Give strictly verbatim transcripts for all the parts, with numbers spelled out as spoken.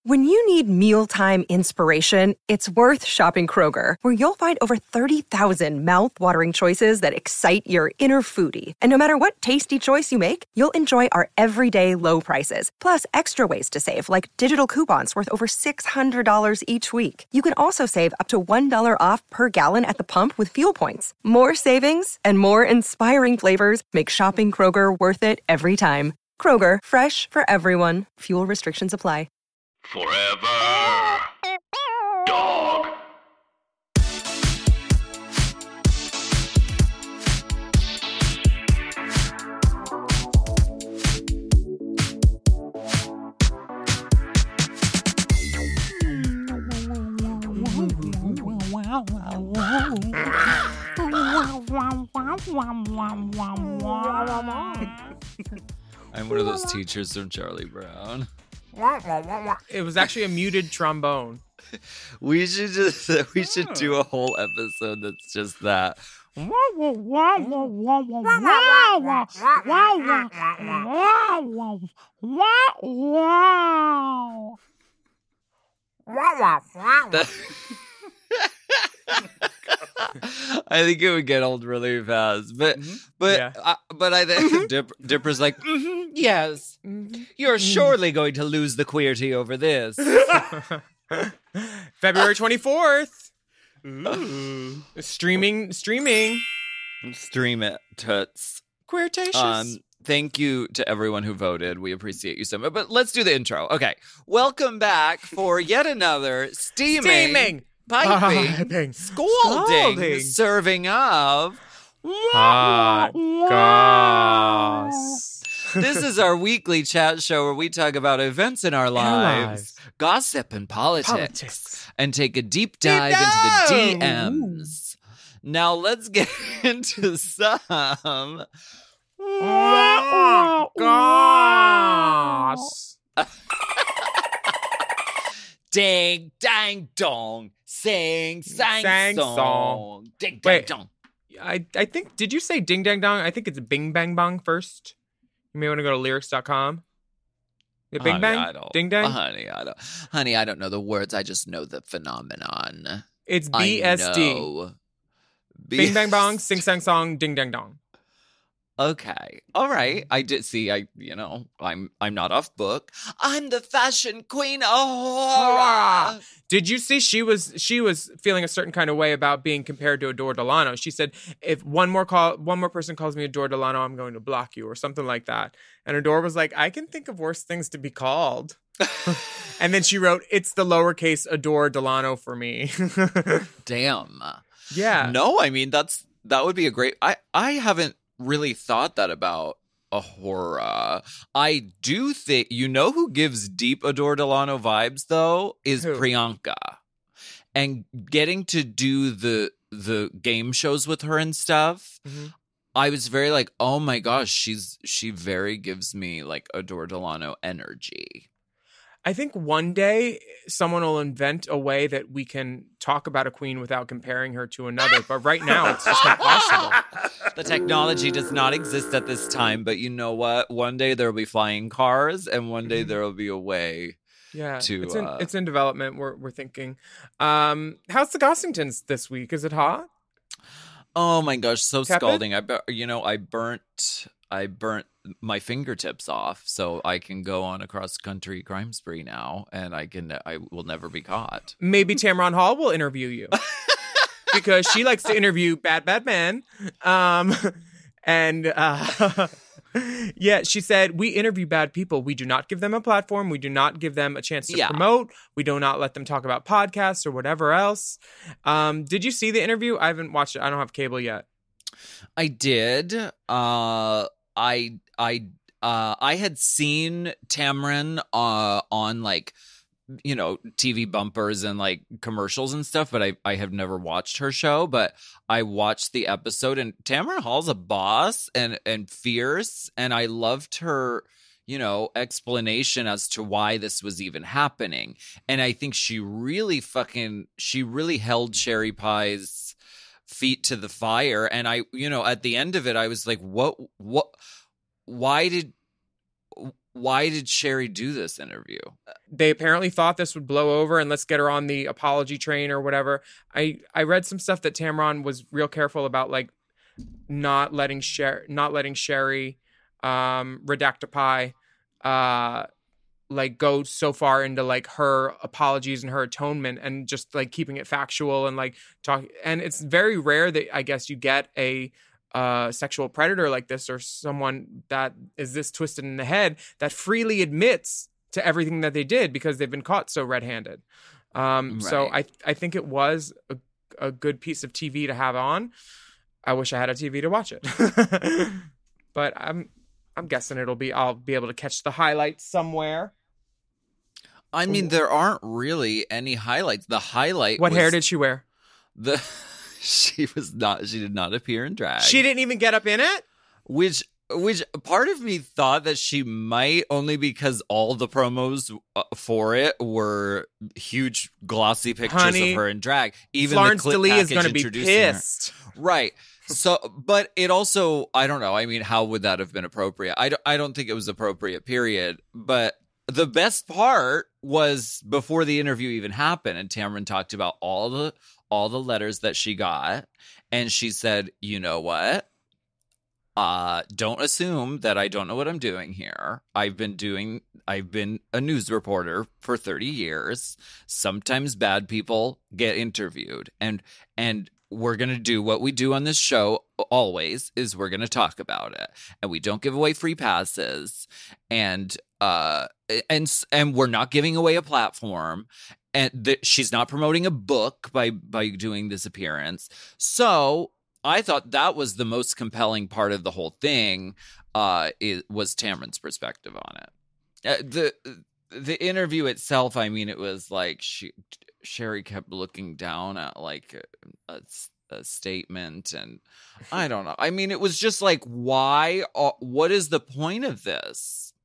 When you need mealtime inspiration, it's worth shopping Kroger, where you'll find over thirty thousand mouth-watering choices that excite your inner foodie. And no matter what tasty choice you make, you'll enjoy our everyday low prices, plus extra ways to save, like digital coupons worth over six hundred dollars each week. You can also save up to one dollar off per gallon at the pump with fuel points. More savings and more inspiring flavors make shopping Kroger worth it every time. Kroger, fresh for everyone. Fuel restrictions apply. Forever Dog. I'm one of those teachers from Charlie Brown. It was actually a muted trombone. We should just we should do a whole episode that's just that. That- I think it would get old really fast, but mm-hmm. but yeah. uh, but I think Dip, Dipper's like, mm-hmm, yes, mm-hmm. You're surely going to lose the queerty over this. February twenty-fourth. Ooh. streaming, streaming, stream it, toots. Queertatious. Um, thank you to everyone who voted. We appreciate you so much. But let's do the intro. Okay, welcome back for yet another steaming. Steaming. Piping, Piping, scalding, scalding, serving of hot goss. This is our weekly chat show where we talk about events in our lives, lives. gossip and politics, politics, and take a deep dive deep into the D Ms. Ooh. Now let's get into some goss. Ding, dang, dong. Sing, sang, sang song. song. Ding, dang, Wait, dong. I, I think, did you say ding, dang, dong? I think it's bing, bang, bong first. You may want to go to lyrics dot com. Bing, honey, bang? I don't, ding, dang? Honey, I don't. Honey, I don't know the words. I just know the phenomenon. It's B S D. B- bing, bang, bong, sing, sang, song, ding, dang, dong. Okay. All right. I did see, I, you know, I'm I'm not off book. I'm the fashion queen of horror. Did you see she was she was feeling a certain kind of way about being compared to Adore Delano? She said, if one more call one more person calls me Adore Delano, I'm going to block you or something like that. And Adore was like, I can think of worse things to be called. And then she wrote, it's the lowercase Adore Delano for me. Damn. Yeah. No, I mean, that's that would be a great I I haven't really thought that about Ahura. I do think, you know who gives deep Adore Delano vibes though is who? Priyanka, and getting to do the the game shows with her and stuff. Mm-hmm. I was very like, oh my gosh, she's she very gives me like Adore Delano energy. I think one day someone will invent a way that we can talk about a queen without comparing her to another. But right now, it's just not possible. The technology does not exist at this time. But you know what? One day there will be flying cars, and one day there will be a way. Yeah, to, it's in uh, it's in development. We're we're thinking. Um, how's the Gossingtons this week? Is it hot? Oh my gosh, so Tepid? scalding! I you know I burnt I burnt my fingertips off, so I can go on a cross country crime spree now, and I can I will never be caught. Maybe Tamron Hall will interview you because she likes to interview bad bad men. Um, and uh, yeah, she said, we interview bad people. We do not give them a platform. We do not give them a chance to yeah. promote. We do not let them talk about podcasts or whatever else. Um, did you see the interview? I haven't watched it. I don't have cable yet. I did. Uh, I I uh, I had seen Tamron uh, on like, you know, T V bumpers and like commercials and stuff, but I, I have never watched her show. But I watched the episode, and Tamron Hall's a boss and and fierce, and I loved her, you know, explanation as to why this was even happening. And I think she really fucking she really held Cherry Pie's feet to the fire. And I, you know, at the end of it, I was like, what, what, why did, why did Sherry do this interview? They apparently thought this would blow over and let's get her on the apology train or whatever. I, I read some stuff that Tamron was real careful about, like not letting Sher- not letting Sherry um, Redactify uh, like go so far into like her apologies and her atonement, and just like keeping it factual and like talk. And it's very rare that I guess you get a uh, sexual predator like this, or someone that is this twisted in the head, that freely admits to everything that they did because they've been caught so red-handed. Um, right. So I I think it was a, a good piece of T V to have on. I wish I had a T V to watch it, but I'm I'm guessing it'll be I'll be able to catch the highlights somewhere. I mean, there aren't really any highlights. The highlight. What was hair did she wear? The she was not. She did not appear in drag. She didn't even get up in it. Which. Which part of me thought that she might, only because all the promos for it were huge glossy pictures Honey, of her in drag. Even Florence the clip DeLee is going to be pissed. Her. Right. So, but it also, I don't know. I mean, how would that have been appropriate? I don't, I don't think it was appropriate, period. But the best part was before the interview even happened, and Tamron talked about all the all the letters that she got, and she said, you know what? Uh, don't assume that I don't know what I'm doing here. I've been doing, I've been a news reporter for thirty years. Sometimes bad people get interviewed, and, and we're going to do what we do on this show always, is we're going to talk about it, and we don't give away free passes, and, uh, and, and we're not giving away a platform, and th- she's not promoting a book by, by doing this appearance. So, I thought that was the most compelling part of the whole thing, uh, it was Tamron's perspective on it. Uh, the the interview itself, I mean, it was like she, Sherry kept looking down at like a, a, a statement, and I don't know. I mean, it was just like, why? Uh, what is the point of this?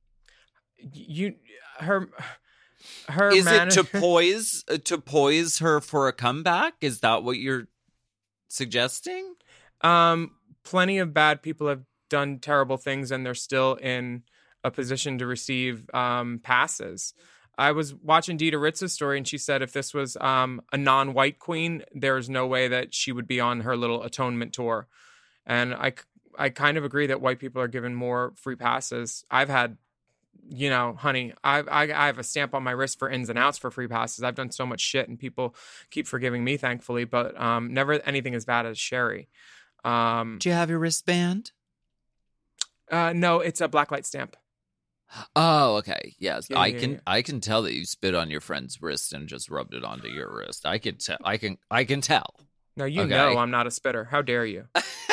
You, her, her. Is man- it to poise to poise her for a comeback? Is that what you're suggesting? Um, plenty of bad people have done terrible things, and they're still in a position to receive um, passes. I was watching Dita Ritz's story, and she said if this was um, a non-white queen, there's no way that she would be on her little atonement tour. And I, I kind of agree that white people are given more free passes. I've had, you know, honey, I, I, I have a stamp on my wrist for ins and outs for free passes. I've done so much shit, and people keep forgiving me, thankfully, but um, never anything as bad as Sherry. Um, Do you have your wristband? Uh, no, it's a blacklight stamp. Oh, okay. Yes, Yeah, I yeah, can. yeah. I can tell that you spit on your friend's wrist and just rubbed it onto your wrist. I can tell. I can. I can tell. No, you Okay. know I'm not a spitter. How dare you?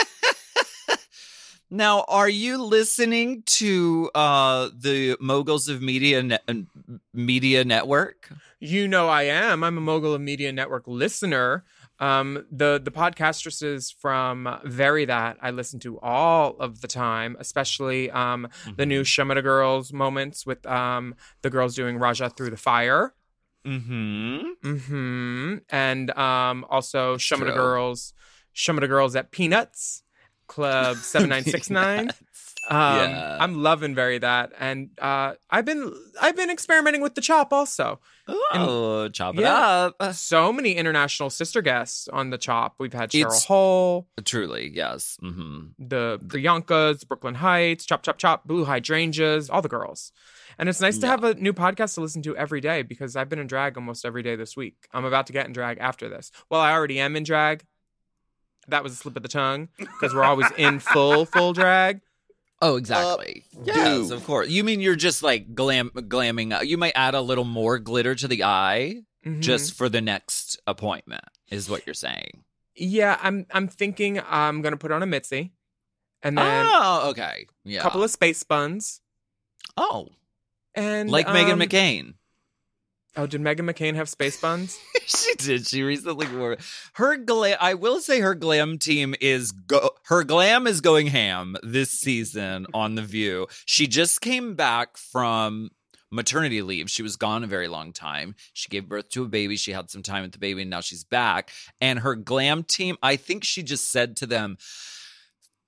Now, are you listening to uh, the Moguls of Media ne- Media Network? You know I am. I'm a Mogul of Media Network listener. Um, the the podcastresses from Very That I listen to all of the time, especially um, Mm-hmm. the new Shemada Girls moments with um, the girls doing Raja Through the Fire. Mm-hmm. Mm-hmm. And um, also Shemada true. Girls, Shemada Girls at Peanuts Club seven nine six nine. Um, Yeah. I'm loving Very That, and uh, I've been I've been experimenting with the Chop also. Oh, chop it Yeah. up. So many international sister guests on the Chop. We've had Cheryl It's- Hole, Truly, yes. Mm-hmm. the Priyankas, Brooklyn Heights, Chop Chop Chop, Blue Hydrangeas, all the girls. And it's nice to Yeah. have a new podcast to listen to every day, because I've been in drag almost every day this week. I'm about to get in drag after this. Well, I already am in drag. That was a slip of the tongue, because we're always in full, full drag. Oh, exactly. Uh, yes, dude. of course. You mean you're just like glam glamming up. You might add a little more glitter to the eye Mhm. just for the next appointment, is what you're saying. Yeah, I'm I'm thinking I'm going to put on a Mitzi, and then Oh, okay. Yeah. a couple of space buns. oh, And like um, Meghan McCain. Oh, did Meghan McCain have space buns? She did. She recently wore her glam. I will say her glam team is go. Her glam is going ham this season on The View. She just came back from maternity leave. She was gone a very long time. She gave birth to a baby. She had some time with the baby, and now she's back. And her glam team, I think she just said to them,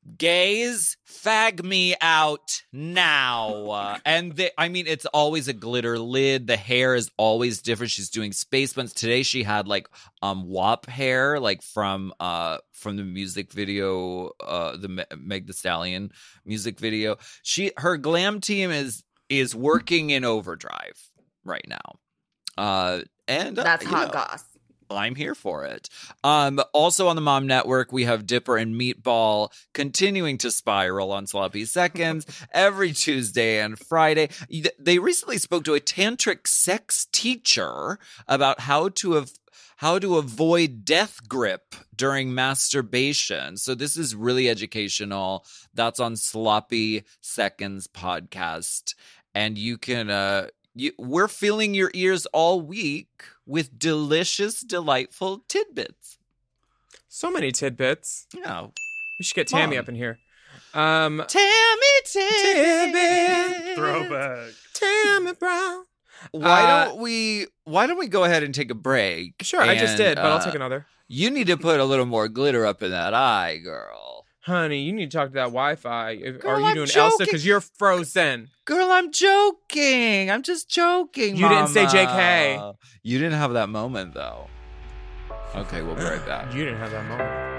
gays, fag me out now. Uh, and they, I mean, it's always a glitter lid. The hair is always different. She's doing space buns. Today she had like um W A P hair, like from uh from the music video, uh the Me- Meg Thee Stallion music video. She her glam team is is working in overdrive right now. Uh, and uh, That's you hot know, goss. I'm here for it. Um, also on the Mom Network, we have Dipper and Meatball continuing to spiral on Sloppy Seconds every Tuesday and Friday. They recently spoke to a tantric sex teacher about how to have how to avoid death grip during masturbation. So this is really educational. That's on Sloppy Seconds podcast, and you can. Uh, You, we're filling your ears all week with delicious, delightful tidbits. So many tidbits. Yeah. We should get Tammy Mom. up in here. Um, Tammy tidbits. Tidbit. Throwback. Tammy Brown. Why Uh, don't we? Why don't we go ahead and take a break? Sure, I just And, did, but I'll uh, take another. You need to put a little more glitter up in that eye, girl. Honey, you need to talk to that Wi-Fi. If- Girl, Are you I'm doing Elsa? joking. Because you're frozen. Girl, I'm joking. I'm just joking. You didn't say J K. Mama. You didn't have that moment, though. Okay, we'll be right back. You didn't have that moment.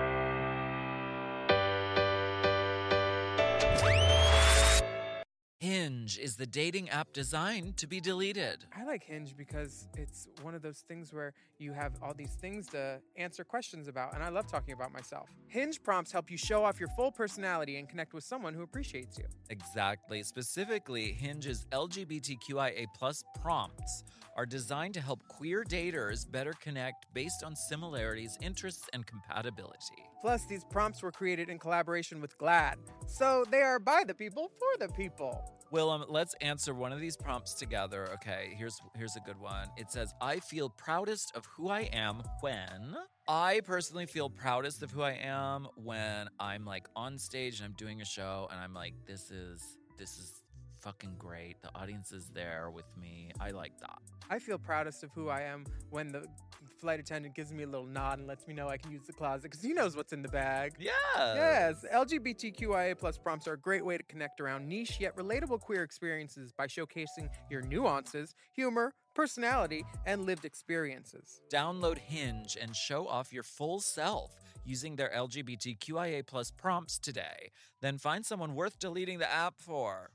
Hinge is the dating app designed to be deleted. I like Hinge because it's one of those things where you have all these things to answer questions about, and I love talking about myself. Hinge prompts help you show off your full personality and connect with someone who appreciates you. Exactly. Specifically, Hinge's L G B T Q I A plus prompts are designed to help queer daters better connect based on similarities, interests, and compatibility. Plus, these prompts were created in collaboration with GLAAD, so they are by the people for the people. Willem, let's answer one of these prompts together. Okay, here's here's a good one. It says, I feel proudest of who I am when... I personally feel proudest of who I am when I'm like on stage and I'm doing a show and I'm like, this is this is fucking great. The audience is there with me. I like that. I feel proudest of who I am when the flight attendant gives me a little nod and lets me know I can use the closet because he knows what's in the bag. Yeah. Yes, L G B T Q I A plus prompts are a great way to connect around niche yet relatable queer experiences by showcasing your nuances, humor, personality, and lived experiences. Download Hinge and show off your full self using their L G B T Q I A plus prompts today. Then find someone worth deleting the app for.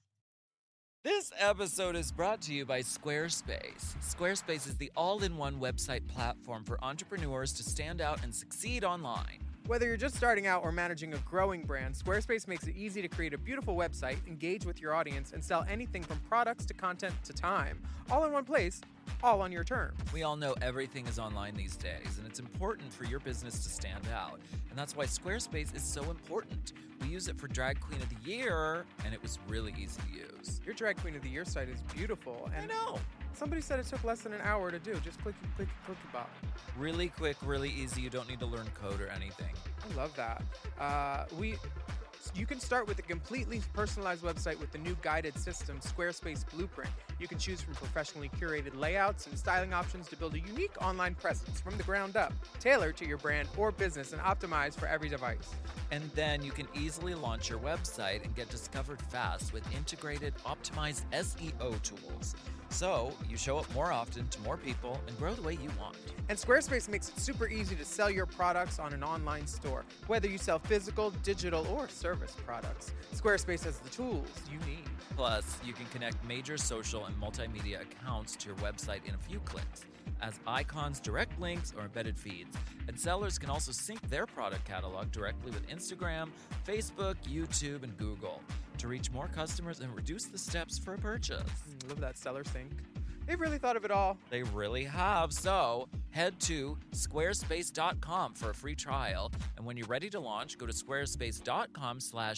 This episode is brought to you by Squarespace. Squarespace is the all-in-one website platform for entrepreneurs to stand out and succeed online. Whether you're just starting out or managing a growing brand, Squarespace makes it easy to create a beautiful website, engage with your audience, and sell anything from products to content to time, all in one place, all on your terms. We all know everything is online these days, and it's important for your business to stand out. And that's why Squarespace is so important. We use it for Drag Queen of the Year, and it was really easy to use. Your Drag Queen of the Year site is beautiful, and I know. somebody said it took less than an hour to do. Just click, click, click, bop. Really quick, really easy. You don't need to learn code or anything. I love that. Uh, we, you can start with a completely personalized website with the new guided system, Squarespace Blueprint. You can choose from professionally curated layouts and styling options to build a unique online presence from the ground up, tailored to your brand or business and optimized for every device. And then you can easily launch your website and get discovered fast with integrated, optimized S E O tools. So you show up more often to more people and grow the way you want. And Squarespace makes it super easy to sell your products on an online store, whether you sell physical, digital, or service products. Squarespace has the tools you need. Plus, you can connect major social and multimedia accounts to your website in a few clicks, as icons, direct links, or embedded feeds. And sellers can also sync their product catalog directly with Instagram, Facebook, YouTube, and Google to reach more customers and reduce the steps for a purchase. Mm, love that seller sync. They've really thought of it all. They really have. So head to squarespace dot com for a free trial. And when you're ready to launch, go to squarespace dot com slash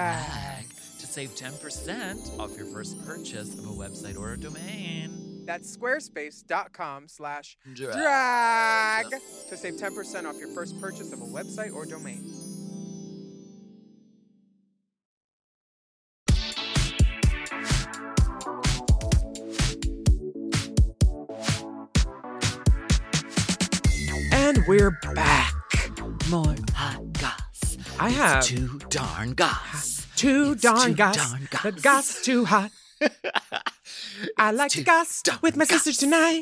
drag to save ten percent off your first purchase of a website or a domain. That's squarespace dot com slash Drag. drag to save ten percent off your first purchase of a website or domain. And we're back. More hot goss. I have too darn goss. too It's darn too goss. darn The goss. goss is too hot. I like to too goss darn with my goss. sisters tonight.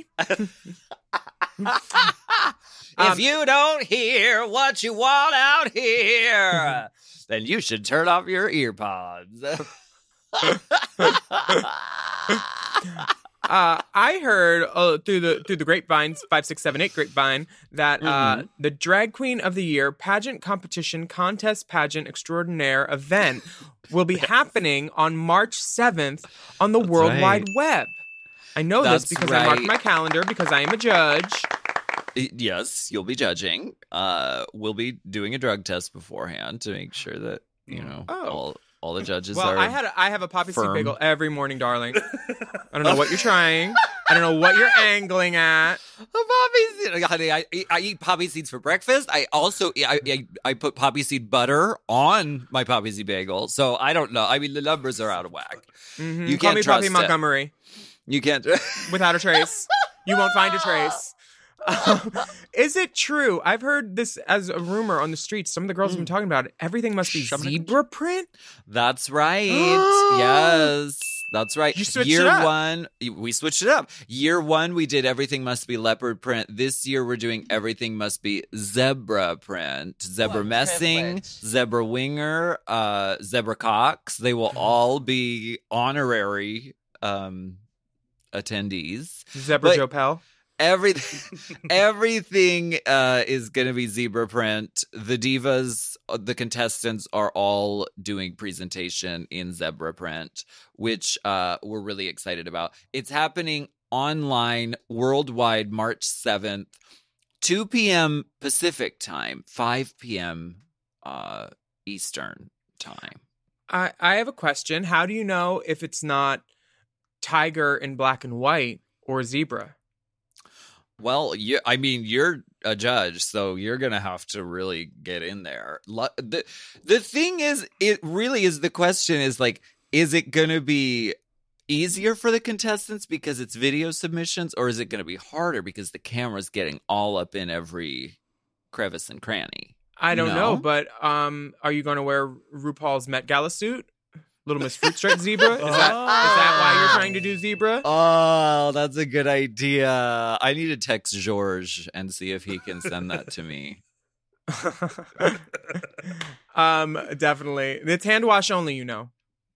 If Um, you don't hear what you want out here, then you should turn off your ear pods. Uh, I heard uh, through the through the grapevines, five six seven eight grapevine, that uh, Mhm. the Drag Queen of the Year pageant competition contest pageant extraordinaire event will be happening on March seventh on the World right. Wide Web. I know That's this because I marked right. my calendar because I am a judge. Yes, you'll be judging. Uh, we'll be doing a drug test beforehand to make sure that you know Oh. all all the judges Well, are. I had a, I have a poppy seed firm. bagel every morning, darling. I don't know what you're trying. I don't know what you're angling at. poppy seed, honey. I, I eat poppy seeds for breakfast. I also I, I I put poppy seed butter on my poppy seed bagel. So I don't know. I mean, the numbers are out of whack. Mhm. You Call can't me trust Poppy it. Montgomery You can't. without a trace. You won't find a trace. Um, is it true? I've heard this as a rumor on the streets. Some of the girls have been talking about it. Everything must be Shoving it- zebra print. That's right. Yes. That's right. You switched Year it up. one, we switched it up. Year one, we did everything must be leopard print. This year, we're doing everything must be zebra print. Zebra What messing, privilege. zebra winger, uh, zebra cox. They will all be honorary um, attendees. Zebra But- Joe Pell. Everything, everything uh, is going to be zebra print. The divas, uh, the contestants are all doing presentation in zebra print, which uh, we're really excited about. It's happening online worldwide March seventh, two p.m. Pacific time, five p.m. Uh, Eastern time. I, I have a question. How do you know if it's not tiger in black and white or zebra? Well, you, I mean, you're a judge, so you're gonna have to really get in there. Lo- the The thing is, it really is. The question is like, is it gonna be easier for the contestants because it's video submissions, or is it gonna be harder because the camera's getting all up in every crevice and cranny? I don't No? know, but um, are you going to wear RuPaul's Met Gala suit? Little Miss Fruit Stripe zebra? Is that is that why you're trying to do zebra? Oh, that's a good idea. I need to text George and see if he can send that to me. um, definitely. It's hand wash only, you know.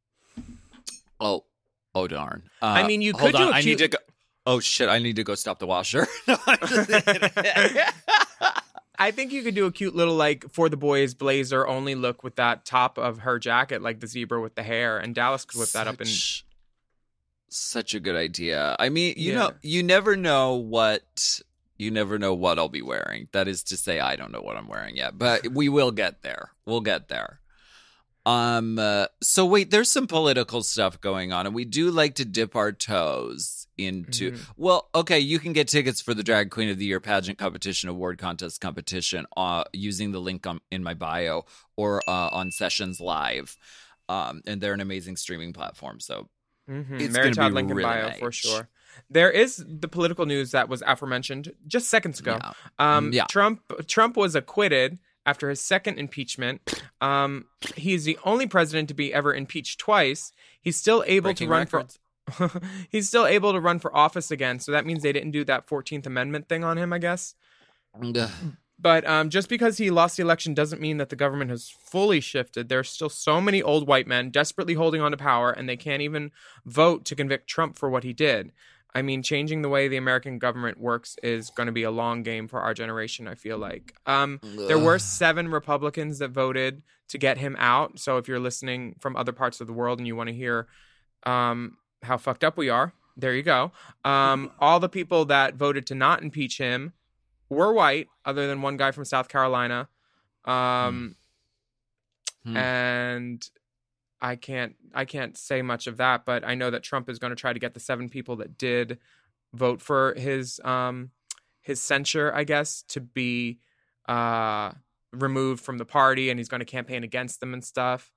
Oh, oh darn. Uh, I mean, you hold could do on. a I need cute- to go. Oh shit! I need to go stop the washer. No, I'm just- I think you could do a cute little like for the boys blazer only look with that top of her jacket, like the zebra with the hair, and Dallas could whip that up and Such- Such a good idea. I mean, you Yeah. know, you never know what you never know what I'll be wearing. That is to say, I don't know what I'm wearing yet, but we will get there. We'll get there. Um. Uh, so wait, there's some political stuff going on, and we do like to dip our toes into. Mhm. Well, okay, you can get tickets for the Drag Queen of the Year pageant competition, award contest competition, uh, using the link on, in my bio or uh, on Sessions Live. Um, and they're an amazing streaming platform. So Mhm. It's Mary gonna Todd be link in really bio for nice. sure. There is the political news that was aforementioned just seconds ago. Yeah. Um, Yeah. Trump Trump was acquitted after his second impeachment. Um, he is the only president to be ever impeached twice. He's still able Breaking to run records. for. He's still able to run for office again. So that means they didn't do that fourteenth Amendment thing on him, I guess. Ugh. But um, just because he lost the election doesn't mean that the government has fully shifted. There's still so many old white men desperately holding on to power, and they can't even vote to convict Trump for what he did. I mean, changing the way the American government works is going to be a long game for our generation, I feel like. Um, there were Ugh. seven Republicans that voted to get him out. So if you're listening from other parts of the world and you want to hear um, how fucked up we are, there you go. Um, all the people that voted to not impeach him were white, other than one guy from South Carolina. Um, Hmm. And I can't I can't say much of that, but I know that Trump is going to try to get the seven people that did vote for his um his censure, I guess, to be uh removed from the party, and he's going to campaign against them and stuff.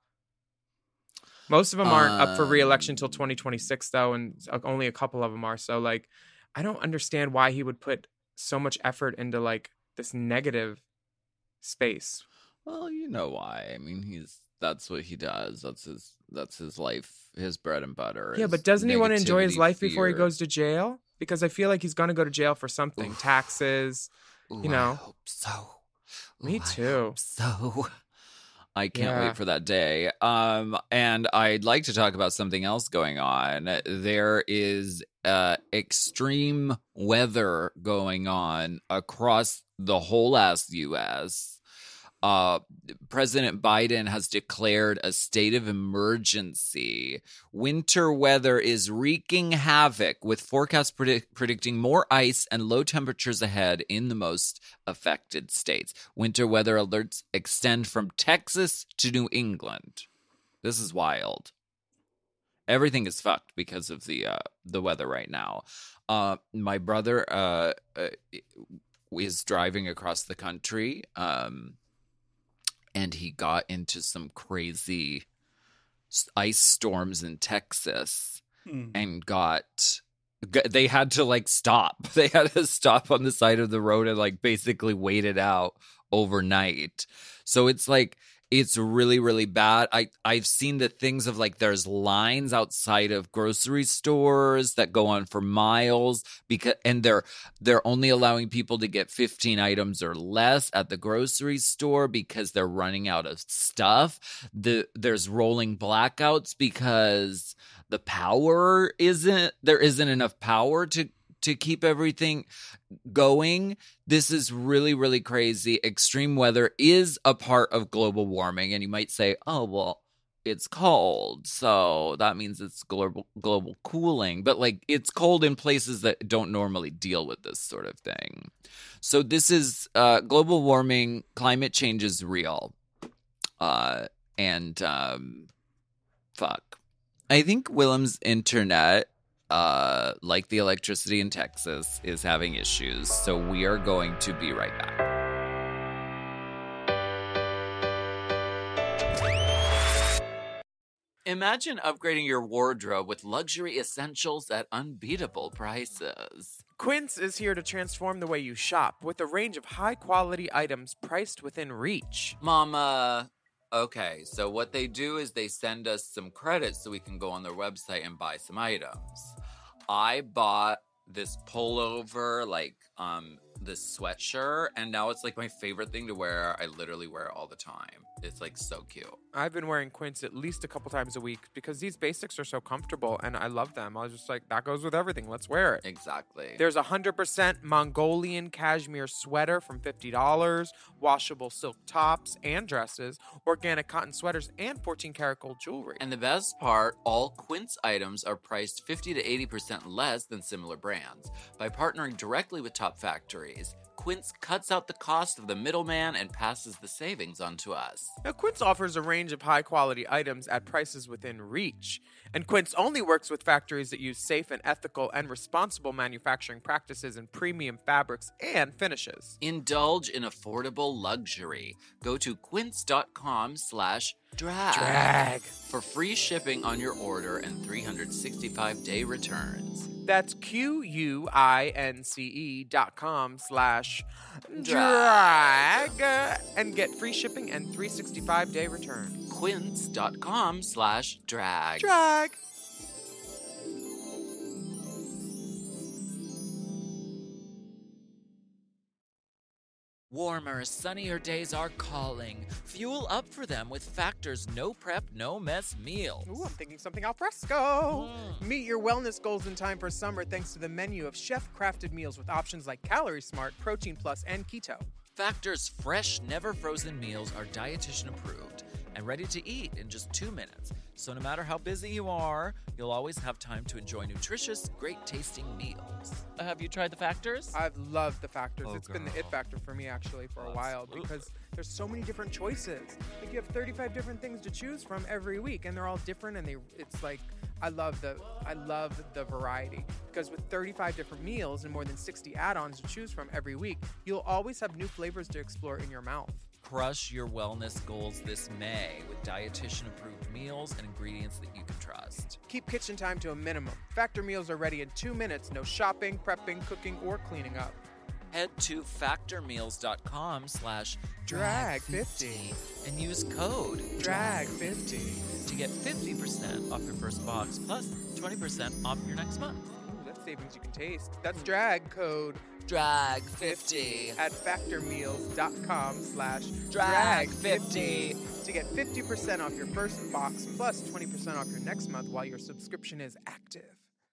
Most of them aren't up for re-election until Um, twenty twenty-six, though, and only a couple of them are. So, like, I don't understand why he would put so much effort into like this negative space. Well, you know why. I mean, he's that's what he does. That's his that's his life, his bread and butter. Yeah, is but doesn't he want to enjoy his negativity, life before he fear. goes to jail? Because I feel like he's going to go to jail for something. Oof. Taxes, Ooh, you know. I hope so. Me Ooh, I too. hope so. I can't Yeah. wait for that day. Um, and I'd like to talk about something else going on. There is uh, extreme weather going on across the whole ass U S. Uh, President Biden has declared a state of emergency. Winter weather is wreaking havoc, with forecasts predict- predicting more ice and low temperatures ahead in the most affected states. Winter weather alerts extend from Texas to New England. This is wild. Everything is fucked because of the uh, the weather right now. Uh, my brother uh, uh, is driving across the country. Um, And he got into some crazy ice storms in Texas Hmm. and got, they had to like stop. They had to stop on the side of the road and like basically wait it out overnight. So it's like, it's really, really bad. I, I've seen the things of like there's lines outside of grocery stores that go on for miles because and they're they're only allowing people to get fifteen items or less at the grocery store because they're running out of stuff. The there's rolling blackouts because the power isn't there isn't enough power to to keep everything going. This is really, really crazy. Extreme weather is a part of global warming. And you might say, oh, well, it's cold, so that means it's global global cooling. But like, it's cold in places that don't normally deal with this sort of thing. So this is uh, global warming. Climate change is real. Uh, and um, fuck. I think Willem's internet, Uh, like the electricity in Texas, is having issues. So we are going to be right back. Imagine upgrading your wardrobe with luxury essentials at unbeatable prices. Quince is here to transform the way you shop with a range of high-quality items priced within reach. Mama, okay, so what they do is they send us some credits so we can go on their website and buy some items. I bought this pullover, like, um, this sweatshirt, and now it's like my favorite thing to wear. I literally wear it all the time. It's like so cute. I've been wearing Quince at least a couple times a week because these basics are so comfortable and I love them. I was just like, that goes with everything. Let's wear it. Exactly. There's a one hundred percent Mongolian cashmere sweater from fifty dollars, washable silk tops and dresses, organic cotton sweaters, and fourteen karat gold jewelry. And the best part, all Quince items are priced fifty to eighty percent less than similar brands. By partnering directly with top factories, Quince cuts out the cost of the middleman and passes the savings on to us. Now, Quince offers a range of high-quality items at prices within reach. And Quince only works with factories that use safe and ethical and responsible manufacturing practices in premium fabrics and finishes. Indulge in affordable luxury. Go to quince.com slash drag. Drag. For free shipping on your order and three hundred sixty-five day returns. That's Q-U-I-N-C-E dot com slash Drag. drag and get free shipping and three hundred sixty-five day returns. Quince.com slash drag. Drag. Warmer, sunnier days are calling. Fuel up for them with Factor's no prep, no mess meals. Ooh, I'm thinking something al fresco. Mm. Meet your wellness goals in time for summer thanks to the menu of chef-crafted meals with options like Calorie Smart, Protein Plus, and Keto. Factor's fresh, never frozen meals are dietitian approved and ready to eat in just two minutes. So no matter how busy you are, you'll always have time to enjoy nutritious, great tasting meals. Uh, have you tried the Factors? I've loved the Factors. Oh, it's been the girl. it factor for me actually for a while Absolutely. because there's so many different choices. Like you have thirty-five different things to choose from every week, and they're all different. And they, it's like I love the I love the variety because with thirty-five different meals and more than sixty add-ons to choose from every week, you'll always have new flavors to explore in your mouth. Crush your wellness goals this May with dietitian-approved meals and ingredients that you can trust. Keep kitchen time to a minimum. Factor meals are ready in two minutes. No shopping, prepping, cooking, or cleaning up. head to factormeals.com slash Drag fifty and use code Drag fifty to get fifty percent off your first box plus twenty percent off your next month. Ooh, that's savings you can taste. That's drag code Drag fifty at factormeals.com slash Drag drag fifty to get fifty percent off your first box plus twenty percent off your next month while your subscription is active.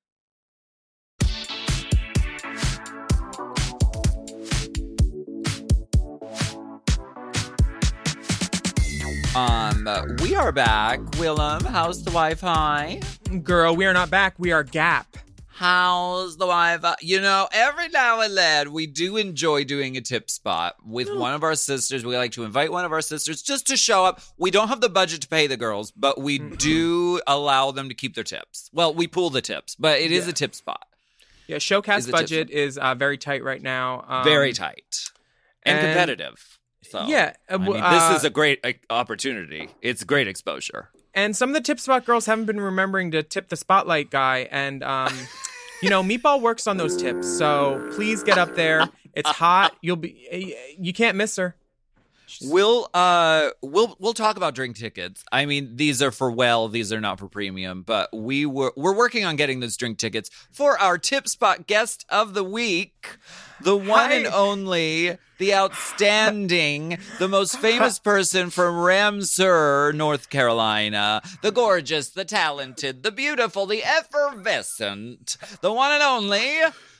Um, we are back. Willem, how's the Wi-Fi? Girl, we are not back. We are Gap. How's the Wi-Fi? You know, every now and then we do enjoy doing a tip spot with one of our sisters. We like to invite one of our sisters just to show up. We don't have the budget to pay the girls, but we mm-hmm. do allow them to keep their tips. Well, we pool the tips, but it is yeah. a tip spot. Yeah, Showcast budget is uh, very tight right now. Um, very tight. And, and competitive. So, yeah. Uh, I mean, this uh, is a great uh, opportunity. It's great exposure. And some of the Tip Spot girls haven't been remembering to tip the Spotlight guy. And, um, you know, Meatball works on those tips. So please get up there. It's hot. You'll be, you can't miss her. We'll uh we'll we'll talk about drink tickets. I mean, these are for well, these are not for premium, but we were we're working on getting those drink tickets for our Tip Spot guest of the week, the one Hi. and only, the outstanding, the most famous person from Ramseur, North Carolina, the gorgeous, the talented, the beautiful, the effervescent, the one and only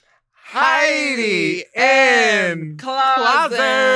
Heidi N. Closet.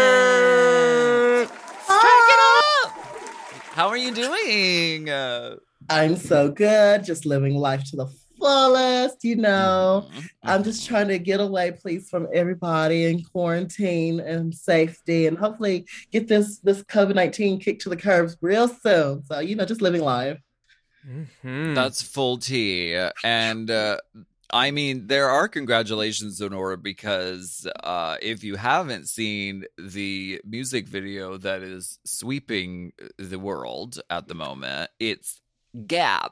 Strike it up. How are you doing? Uh, I'm so good. Just living life to the fullest, you know. Mm-hmm. I'm just trying to get away, please, from everybody in quarantine and safety, and hopefully get this this COVID nineteen kicked to the curbs real soon. So, you know, just living life. Mm-hmm. That's full tea. And uh, I mean, there are congratulations in order because uh, if you haven't seen the music video that is sweeping the world at the moment, it's Gap.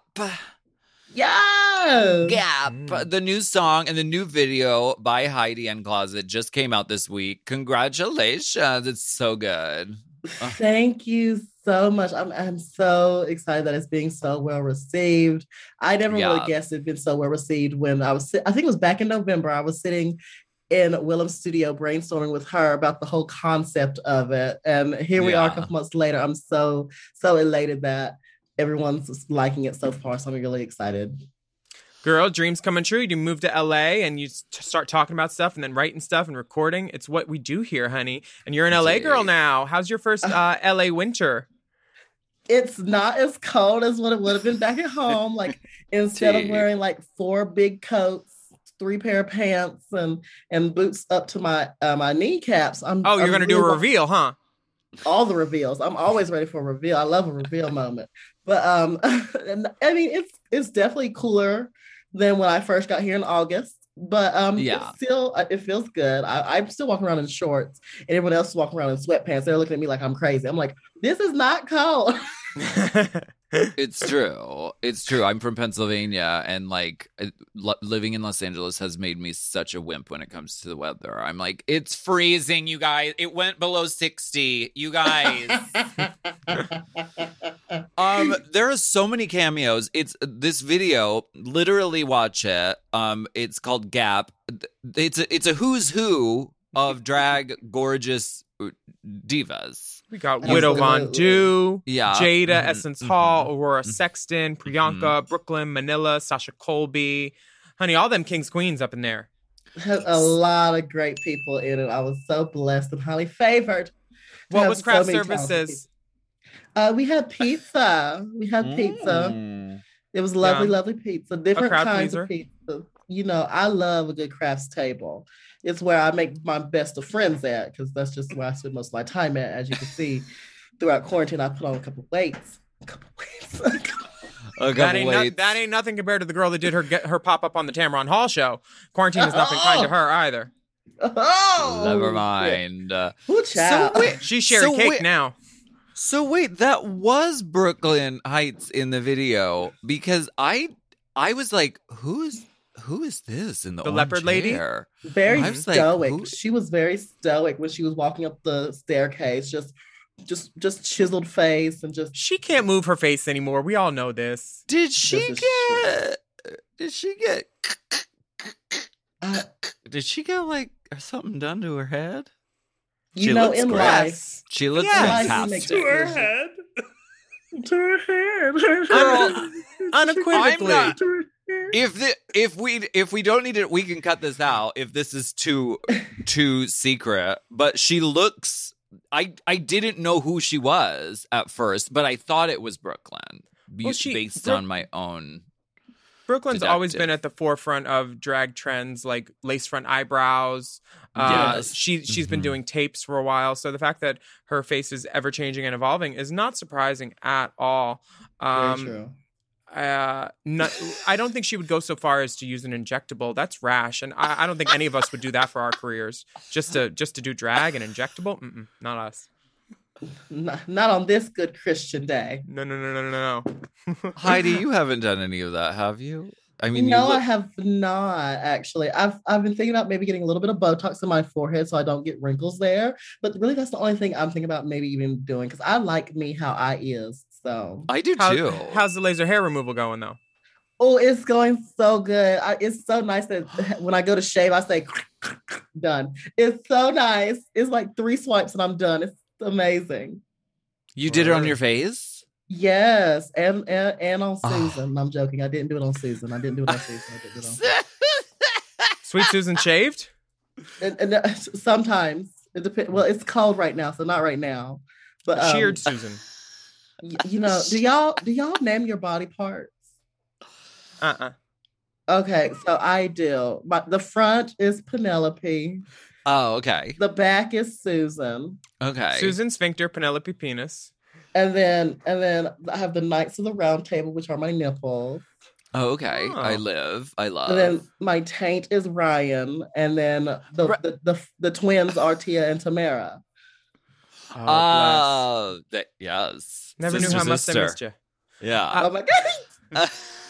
Yeah, Gap. Mm. The new song and the new video by Heidi N. Closet just came out this week. Congratulations. It's so good. Thank you so much. I'm I'm so excited that it's being so well received. I never yeah. really guessed it'd been so well received when I was, I think it was back in November, I was sitting in Willem's studio brainstorming with her about the whole concept of it. And here we yeah. are a couple months later. I'm so, so elated that everyone's liking it so far. So I'm really excited. Girl, dreams coming true. You move to L A and you start talking about stuff and then writing stuff and recording. It's what we do here, honey. And you're an L A girl now. How's your first uh, L A winter? It's not as cold as what it would have been back at home. Like instead of wearing like four big coats, three pair of pants, and and boots up to my uh, my kneecaps. I'm oh, you're I'm gonna really do a reveal, huh? All the reveals. I'm always ready for a reveal. I love a reveal moment. But um, I mean, it's it's definitely cooler than when I first got here in August. But um, yeah. it's still, it feels good. I, I'm still walking around in shorts, and everyone else is walking around in sweatpants. They're looking at me like I'm crazy. I'm like, this is not cold. It's true. It's true. I'm from Pennsylvania, and like li- living in Los Angeles has made me such a wimp when it comes to the weather. I'm like, it's freezing, you guys. It went below sixty, you guys. um, there are so many cameos. It's this video. Literally watch it. Um, it's called Gap. It's a, it's a who's who of drag gorgeous divas. We got Widow Von Du, yeah. Jada, mm-hmm. Essence mm-hmm. Hall, Aurora mm-hmm. Sexton, Priyanka, mm-hmm. Brooklyn, Manila, Sasha Colby. Honey, all them kings, queens up in there. Has a lot of great people in it. I was so blessed and highly favored. What was craft so services? Uh, we had pizza. We had mm. pizza. It was lovely, yeah. lovely pizza. Different kinds pleaser. of pizza. You know, I love a good crafts table. It's where I make my best of friends at, because that's just where I spend most of my time at. As you can see, throughout quarantine, I put on a couple weights. A couple weights. a couple a that, ain't weights. No, that ain't nothing compared to the girl that did her get her pop up on the Tamron Hall show. Quarantine has not been kind to her either. Oh, never mind. Uh, so wait, she's sharing so cake wait, now. So wait, that was Brooklyn Heights in the video, because I I was like, who's who is this in the, The orange leopard lady? hair? Very I was like, stoic. who- She was very stoic when she was walking up the staircase. Just, just, just chiseled face and just. She can't move her face anymore. We all know this. Did she This is get? Did she get? Uh, Did she get like something done to her head? you She know, looks in great. life, She looks Yes. fantastic. To her head. to her head, Girl, Unequivocally. I'm not- If the if we if we don't need it, we can cut this out. If this is too too secret, but she looks. I I didn't know who she was at first, but I thought it was Brooklyn, be- Well, she- based Brook- on my own. Brooklyn's always Deductive. been at the forefront of drag trends, like lace front eyebrows. Uh, Yes. she she's been Mhm. doing tapes for a while, so the fact that her face is ever changing and evolving is not surprising at all. Very Um, true. uh, no, I don't think she would go so far as to use an injectable. That's rash, and I, I don't think any of us would do that for our careers. Just to just to do drag and injectable, Mm-mm, not us. Not, not on this good Christian day. No, no, no, no, no, no. Heidi, you haven't done any of that, have you? I mean, no, you look- I have not actually. I've I've been thinking about maybe getting a little bit of Botox in my forehead so I don't get wrinkles there. But really, that's the only thing I'm thinking about maybe even doing because I like me how I is. So I do How- too. how's the laser hair removal going though? oh, it's going so good. I, it's so nice that when I go to shave, I say done. It's so nice. It's like three swipes and I'm done. It's amazing. You did it on your face? Yes, and and, and on Ah. Susan. I'm joking. I didn't do it on Susan. I didn't do it on Susan. I did it on. Sweet Susan shaved? And, and uh, sometimes it depends. Well, it's cold right now, so not right now. But um, Sheared Susan. y- you know, do y'all do y'all name your body parts? Uh-uh. Okay, so I do. But the front is Penelope. Oh, okay. The back is Susan. Okay. Susan Sphincter, Penelope Penis. And then and then I have the Knights of the Round Table, which are my nipples. Oh, okay. Oh. I live. I love. And then my taint is Ryan. And then the Ri- the, the, the twins are Tia and Tamara. Oh, bless. Oh, that, yes. Never Sister, knew how much sister. I missed you. Yeah. Oh my god.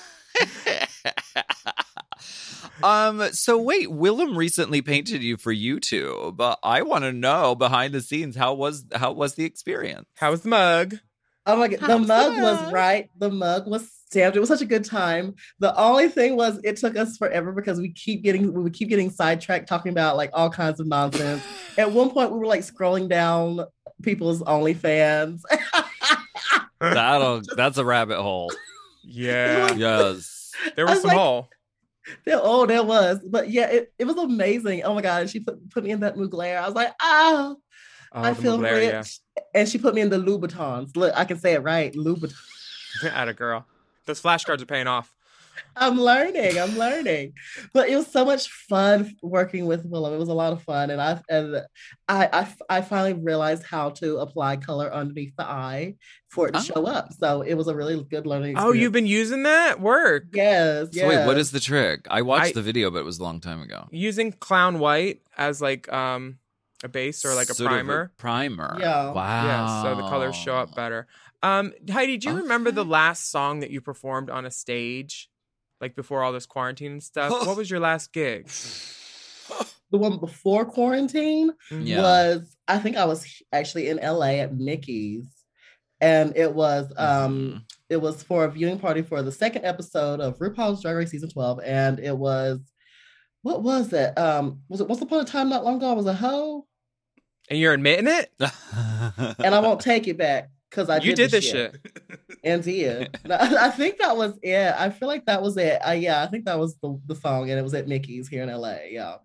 um. So wait, Willem recently painted you for YouTube, but I want to know behind the scenes how was how was the experience? How was the mug? Oh my god, the How's mug that? was right. The mug was stamped. It was such a good time. The only thing was it took us forever because we keep getting we would keep getting sidetracked talking about like all kinds of nonsense. At one point we were like scrolling down people's OnlyFans. That'll that's a rabbit hole. Yeah. Yes. There I was was some like- hole. There, oh, there was. But yeah, it, it was amazing. Oh my god. She put, put me in that Mugler. I was like, oh, Oh, I the feel Mugler, rich. And she put me in the Louboutins. Look, I can say it right. Louboutins. yeah. Atta girl. Those flashcards are paying off. I'm learning. I'm learning. But it was so much fun working with Willem. It was a lot of fun, and I and I I, I finally realized how to apply color underneath the eye for it to Oh. show up. So it was a really good learning. Oh, you've experience. been using that? Work. yes, So wait, what yes. is the trick? I watched I- the video, but it was a long time ago. Using clown white as like um a base or like a Sort of primer. primer. Yeah. Wow. Yeah, so the colors show up better. Um, Heidi, do you remember the Okay. last song that you performed on a stage, like before all this quarantine and stuff? What was your last gig? The one before quarantine Yeah. was I think I was actually in L A at Mickey's, and it was um Mhm. it was for a viewing party for the second episode of RuPaul's Drag Race season twelve, and it was what was it? Um, was it Once Upon a Time Not Long Ago? I was a hoe, And you're admitting it? and I won't take it back because I You did, did the this shit. and did. I think that was it. I feel like that was it. Uh, yeah, I think that was the the song, and it was at Mickey's here in L A. Yeah.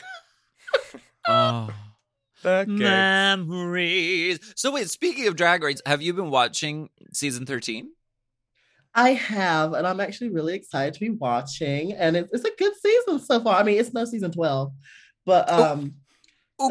Oh. The gig. Memories. So wait, speaking of Drag Race, have you been watching season thirteen? I have, and I'm actually really excited to be watching. And it's, it's a good season so far. I mean, it's no season twelve, but um, Oh,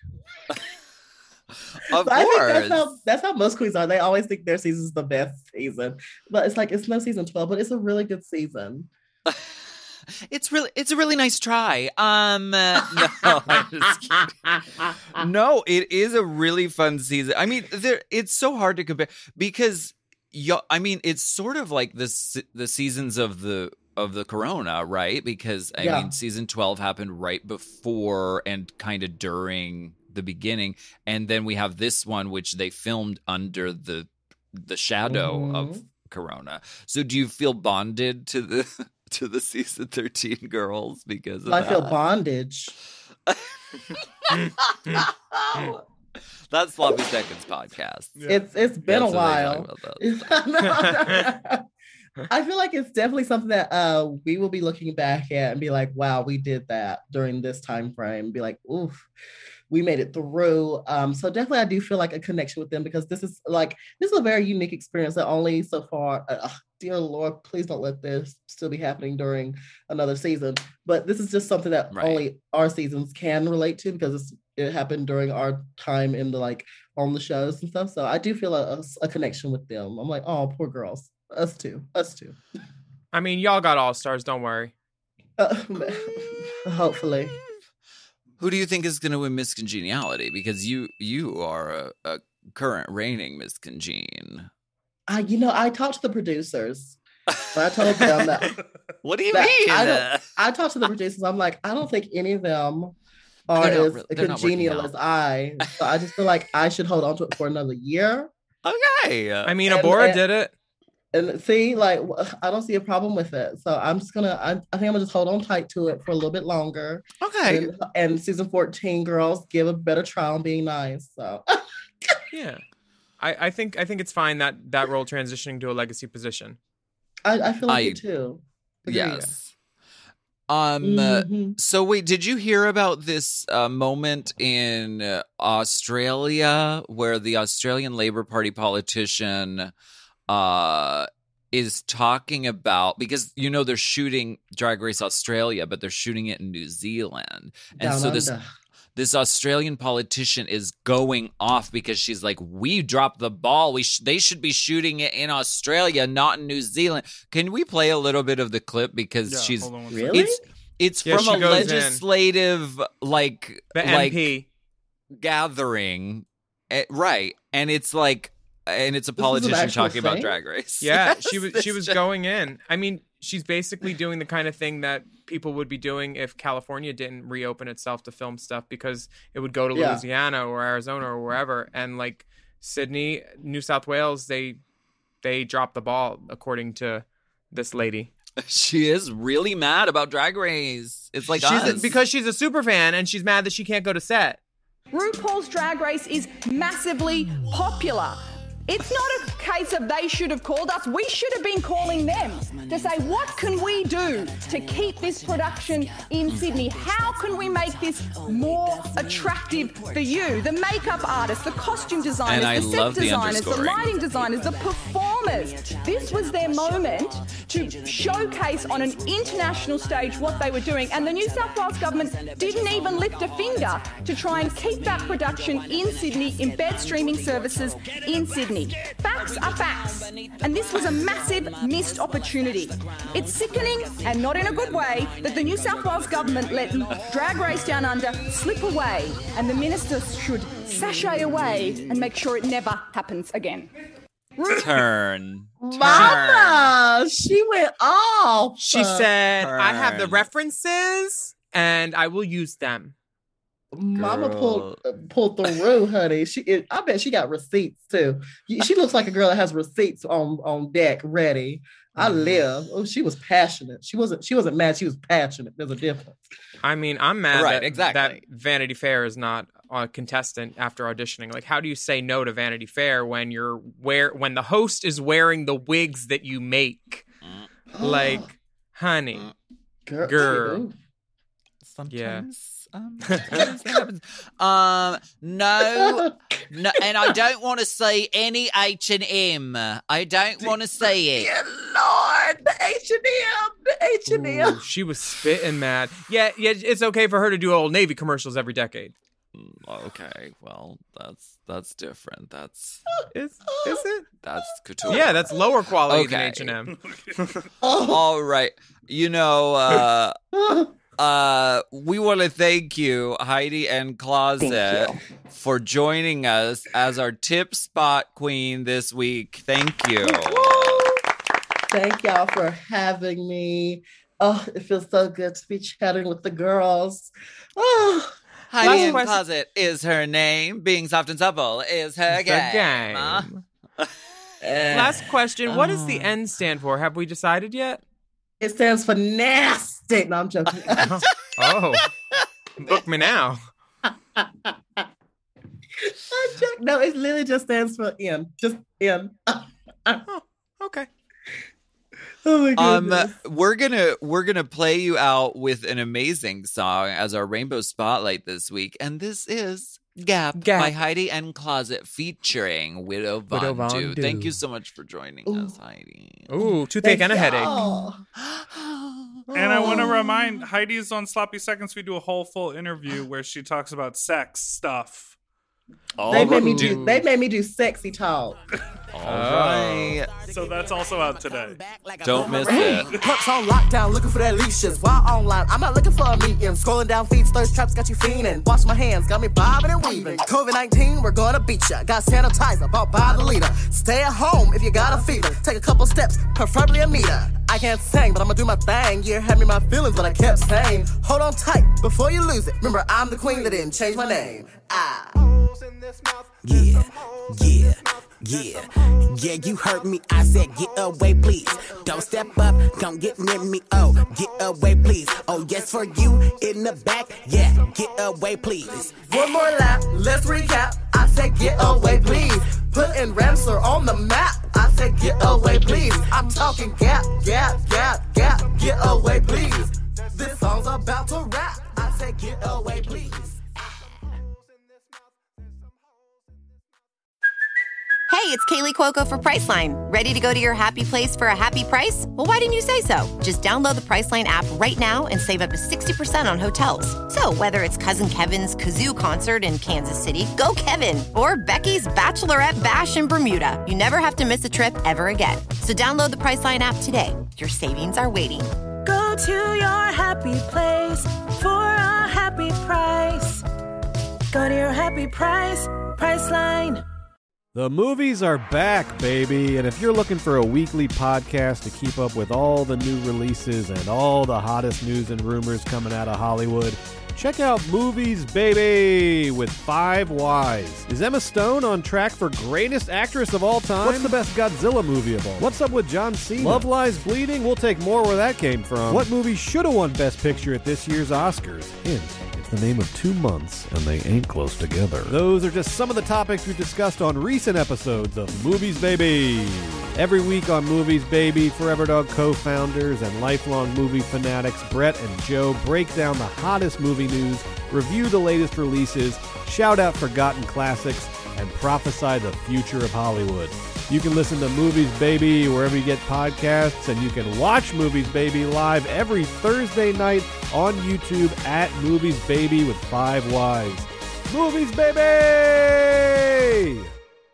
of but I think that's course. how that's how most queens are. They always think their season's the best season, but it's like it's no season twelve, but it's a really good season. It's really it's a really nice try. Um uh, no, I'm just kidding. No, it is a really fun season. I mean, there it's so hard to compare because yo, I mean, it's sort of like this the seasons of the of the corona, right? Because I Yeah. mean, season twelve happened right before and kind of during the beginning, and then we have this one which they filmed under the the shadow Mhm. of corona. So do you feel bonded to the to the season thirteen girls because of I feel that? bondage. That's Sloppy Seconds podcast. It's it's been That's a what they while. talk about that. I feel like it's definitely something that uh we will be looking back at and be like, wow, we did that during this time frame. Be like, oof, we made it through. Um, so definitely I do feel like a connection with them because this is like this is a very unique experience that only so far, uh, dear Lord, please don't let this still be happening during another season. But this is just something that Right. only our seasons can relate to because it's, it happened during our time in the like on the shows and stuff. So I do feel a, a, a connection with them. I'm like, oh, poor girls. Us too. Us too. I mean, y'all got all stars. Don't worry. Uh, hopefully. Who do you think is going to win Miss Congeniality? Because you you are a, a current reigning Miss Congene. I, you know, I talked to the producers. So I told them that. What do you that mean? I, don't, I talked to the producers. I'm like, I don't think any of them are They're not as re- they're not working congenial out. as I. So I just feel like I should hold on to it for another year. Okay. I mean, And- Abora and- did it. And see, like, I don't see a problem with it. So I'm just gonna, I, I think I'm gonna just hold on tight to it for a little bit longer. okay. And, and season fourteen girls give a better try on being nice. So Yeah. I, I think I think it's fine that that role transitioning to a legacy position. I, I feel like I- it too. Agreed. Yes. Um. uh, Mhm. So wait, did you hear about this uh, moment in uh, Australia where the Australian Labor Party politician uh, is talking about, because you know they're shooting Drag Race Australia, but they're shooting it in New Zealand, and Down so this under. this Australian politician is going off because she's like, we dropped the ball. We sh- they should be shooting it in Australia, not in New Zealand. Can we play a little bit of the clip because Yeah, she's hold on one Really? it's it's Yeah, from she a goes in. legislative like The like M P. gathering, eh, right? And it's like, and it's a This is an politician actual talking about thing? Drag Race. Yeah, Yes, she was she it's was just- going in. I mean, she's basically doing the kind of thing that people would be doing if California didn't reopen itself to film stuff, because it would go to Yeah. Louisiana or Arizona or wherever, and like Sydney, New South Wales, they they dropped the ball according to this lady. She is really mad about Drag Race. It's like she's us. because she's a super fan and she's mad that she can't go to set. RuPaul's Drag Race is massively popular. It's not a case of they should have called us. We should have been calling them to say, what can we do to keep this production in Sydney? How can we make this more attractive for you? The makeup artists, the costume designers, And I the set love the designers, the, underscoring. lighting designers, the performers. This was their moment to showcase on an international stage what they were doing. And the New South Wales government didn't even lift a finger to try and keep that production in Sydney, embed streaming services in Sydney. Facts are facts. And this was a massive missed opportunity. It's sickening, and not in a good way, that the New South Wales government let Drag Race Down Under slip away, and the minister should sashay away and make sure it never happens again. Turn. Mama, she went off. She said, I have the Turn. references and I will use them. Mama Girl. pulled uh, pulled through, honey. She, it, I bet she got receipts too. She looks like a girl that has receipts on on deck, ready. I live. Oh, she was passionate. She wasn't. She wasn't mad. She was passionate. There's a difference. I mean, I'm mad Right, that, exactly. that Vanity Fair is not a contestant after auditioning. Like, how do you say no to Vanity Fair when you're where when the host is wearing the wigs that you make? Like, honey, girl. Girl. Sometimes, um, sometimes that happens. Um, no, no, and I don't want to see any H and M. I don't want to see it. Dear Lord, the H and M, the H and M. Ooh, she was spitting mad. Yeah, yeah, it's okay for her to do Old Navy commercials every decade. Okay, well, that's that's different. That's Is is it? that's couture. Yeah, that's lower quality than Okay. H and M. Oh. All right. You know, uh, uh, we want to thank you, Heidi and Closet, for joining us as our tip spot queen this week. Thank you. Thank y'all for having me. Oh, it feels so good to be chatting with the girls. Oh. Heidi in Closet is her name. Being soft and supple is her game. game. Uh, Last question. What does the N stand for? Have we decided yet? It stands for nasty. No, I'm joking. Oh. Book me now. No, it literally just stands for N. Just N. Oh, okay. Oh my goodness. Um, we're gonna we're gonna play you out with an amazing song as our Rainbow Spotlight this week, and this is Gap, Gap. by Heidi N Closet featuring Widow Von, Widow Von Du. Du. Thank you so much for joining Ooh. us, Heidi. Ooh, toothache and a headache. And I want to remind Heidi's on Sloppy Seconds. We do a whole full interview where she talks about sex stuff. All they made me do. They made me do sexy talk. All right. So that's also out today. Don't miss it. Pups on lockdown, looking for their leashes. While online, I'm not looking for a meeting. Scrolling down feeds, thirst traps got you fiending. Wash my hands, got me bobbing and weaving. COVID nineteen, we're gonna beat ya. Got sanitizer, bought by the leader. Stay at home if you got a fever. Take a couple steps, preferably a meter. I can't sing, but I'ma do my thing. You had me my feelings, but I kept saying, hold on tight before you lose it. Remember, I'm the queen that didn't change my name. Ah. Yeah, yeah, yeah, yeah, you heard me, I said get away please. Don't step up, don't get near me, oh, get away please. Oh yes, for you, in the back, yeah, get away please. One more lap, let's recap, I said get away please. Putting Ramsler on the map, I said get away please. I'm talking gap, gap, gap, gap, get away please. This song's about to rap, I said get away please. Hey, it's Kaylee Cuoco for Priceline. Ready to go to your happy place for a happy price? Well, why didn't you say so? Just download the Priceline app right now and save up to sixty percent on hotels. So whether it's Cousin Kevin's Kazoo Concert in Kansas City, go Kevin, or Becky's Bachelorette Bash in Bermuda, you never have to miss a trip ever again. So download the Priceline app today. Your savings are waiting. Go to your happy place for a happy price. Go to your happy price, Priceline. The movies are back, baby, and if you're looking for a weekly podcast to keep up with all the new releases and all the hottest news and rumors coming out of Hollywood, check out Movies, Baby, with Five Wise. Is Emma Stone on track for greatest actress of all time? What's the best Godzilla movie of all? What's up with John Cena? Love Lies Bleeding? We'll take more where that came from. What movie should have won Best Picture at this year's Oscars? Hint. The name of two months, and they ain't close together. Those are just some of the topics we've discussed on recent episodes of Movies, Baby. Every week on Movies, Baby, Forever Dog co-founders and lifelong movie fanatics Brett and Joe break down the hottest movie news, review the latest releases, shout out forgotten classics, and prophesy the future of Hollywood. You can listen to Movies, Baby wherever you get podcasts, and you can watch Movies, Baby live every Thursday night on YouTube at Movies, Baby with Five Wise. Movies, Baby!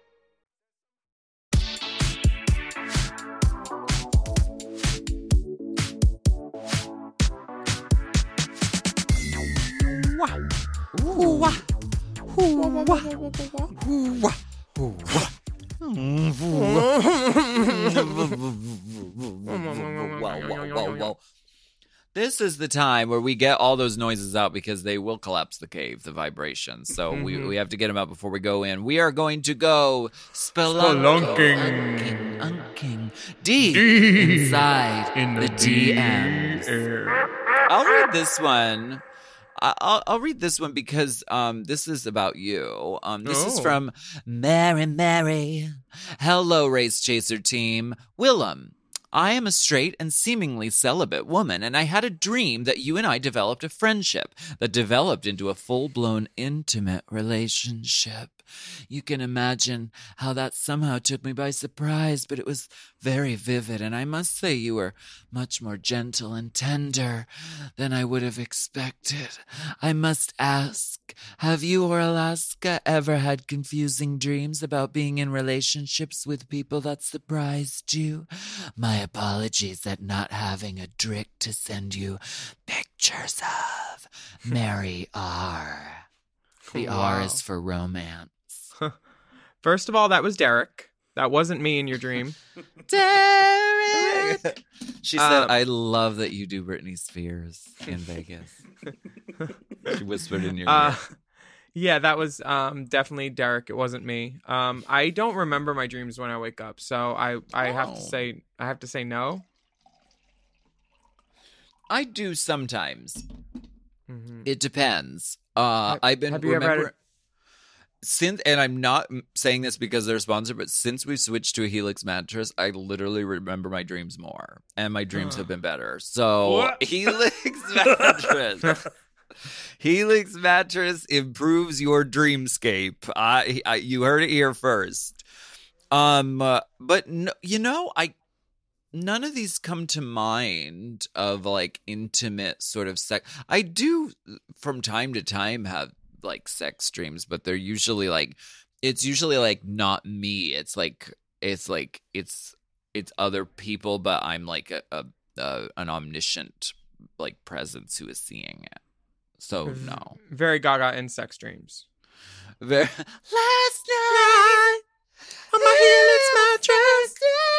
Ooh, wah. Ooh, wah. Ooh, wah. Ooh, wah. This is the time where we get all those noises out because they will collapse the cave, the vibrations. So mm-hmm. we, we have to get them out before we go in. We are going to go spelunking, spelunking, unking, deep, deep inside in the, the D Ms. I'll read this one. I'll, I'll read this one because um, this is about you. Um, this oh. is from Mary Mary. Hello, Race Chaser team. Willem, I am a straight and seemingly celibate woman, and I had a dream that you and I developed a friendship that developed into a full-blown intimate relationship. You can imagine how that somehow took me by surprise, but it was very vivid, and I must say you were much more gentle and tender than I would have expected. I must ask, have you or Alaska ever had confusing dreams about being in relationships with people that surprised you? My apologies at not having a trick to send you pictures of. Mary R. The wow. R is for romance. First of all, that was Derek. That wasn't me in your dream. Derek! back. She said, um, I love that you do Britney Spears in Vegas. She whispered in your uh, ear. Yeah, that was um, definitely Derek. It wasn't me. Um, I don't remember my dreams when I wake up, so I, I oh. have to say I have to say no. I do sometimes. Mm-hmm. It depends. Uh, have, I've been have you remember- ever had since, and I'm not saying this because they're sponsored, but since we switched to a Helix mattress, I literally remember my dreams more, and my dreams have been better. So What? Helix mattress, Helix mattress improves your dreamscape. I, I you heard it here first. Um, uh, but no, you know, I none of these come to mind of like intimate sort of sex. I do from time to time have like sex dreams, but they're usually like it's usually like not me. It's like it's like it's it's other people, but I'm like a, a, a an omniscient like presence who is seeing it. So no, very Gaga in sex dreams. Very, last night on my Helix mattress,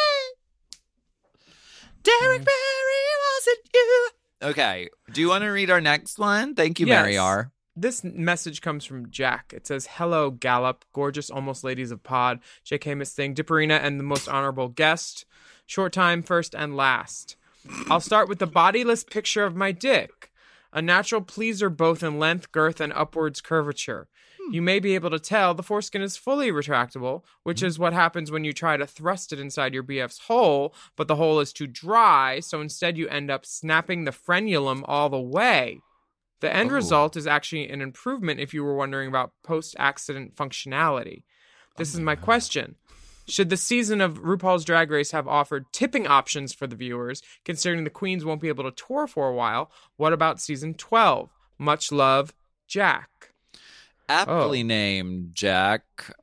Derek Barry, was it you? Okay, do you want to read our next one? Thank you, Yes. Mary R. This message comes from Jack. It says, hello, Gallup, gorgeous almost ladies of pod, J K Miss Thing, Dipperina, and the most honorable guest. Short time, first and last. I'll start with the bodiless picture of my dick. A natural pleaser both in length, girth, and upwards curvature. You may be able to tell the foreskin is fully retractable, which is what happens when you try to thrust it inside your B F's hole, but the hole is too dry, so instead you end up snapping the frenulum all the way. The end Oh. result is actually an improvement if you were wondering about post-accident functionality. This is my question. Should the season of RuPaul's Drag Race have offered tipping options for the viewers, considering the queens won't be able to tour for a while? What about season twelve? Much love, Jack. Aptly Oh. named, Jack.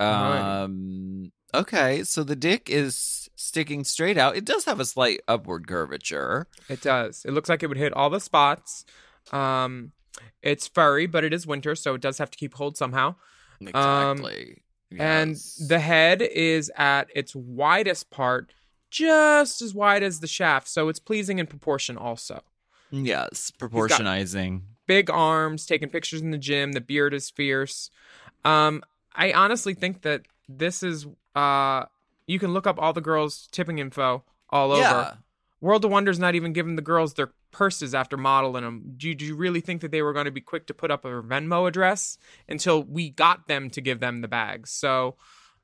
Um, okay, so the dick is sticking straight out. It does have a slight upward curvature. It does. It looks like it would hit all the spots. Um, it's furry, but it is winter, so it does have to keep hold somehow. Exactly. Um, And the head is at its widest part, just as wide as the shaft, so it's pleasing in proportion also. Yes, proportionizing. Big arms, taking pictures in the gym. The beard is fierce. Um, I honestly think that this is, uh, you can look up all the girls' tipping info all over. Yeah. World of Wonder's not even giving the girls their purses after modeling them. Do you, do you really think that they were going to be quick to put up a Venmo address until we got them to give them the bags? So,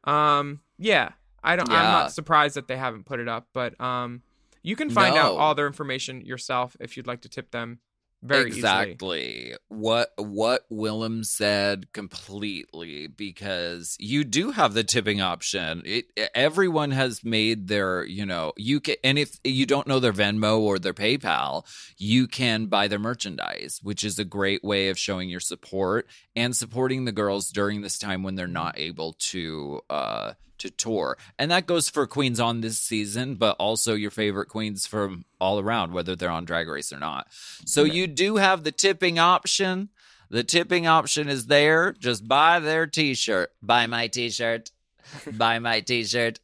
um, yeah, I don't. I'm Yeah. not surprised that they haven't put it up, but um, you can find out No. all their information yourself if you'd like to tip them. Very exactly easily. what what Willem said completely, because you do have the tipping option. It, everyone has made their, you know, you can, and if you don't know their Venmo or their PayPal, you can buy their merchandise, which is a great way of showing your support and supporting the girls during this time when they're not able to uh to tour. And that goes for queens on this season, but also your favorite queens from all around, whether they're on Drag Race or not. So you do have the tipping option. The tipping option is there. Just buy their t-shirt. Buy my t-shirt. Buy my t-shirt.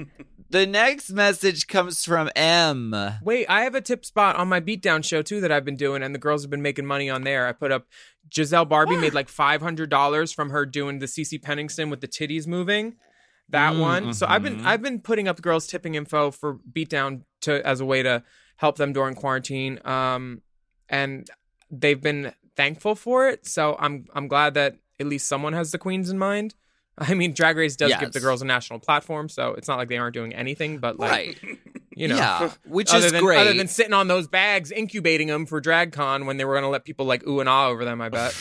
The next message comes from M. Wait, I have a tip spot on my Beatdown show, too, that I've been doing, and the girls have been making money on there. I put up Giselle Barbie made like five hundred dollars from her doing the Cece Penningston with the titties moving. That Mm, one. So I've been mhm. I've been putting up girls tipping info for Beatdown to as a way to help them during quarantine. Um, and they've been thankful for it. So I'm I'm glad that at least someone has the queens in mind. I mean, Drag Race does give the Yes. girls a national platform, so it's not like they aren't doing anything. But like, Right. you know, Yeah, which other is than, great. Other than sitting on those bags, incubating them for DragCon when they were going to let people like ooh and ah over them. I bet.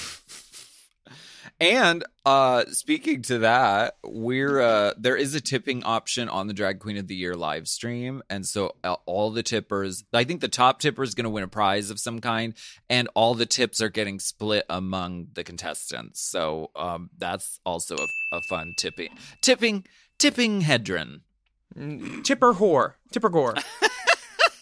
And uh speaking to that, we're uh there is a tipping option on the Drag Queen of the Year live stream, and so uh, all the tippers, I think the top tipper is going to win a prize of some kind, and all the tips are getting split among the contestants. So um that's also a, a fun tipping tipping tipping hedron. Tipper whore, tipper gore. Tipper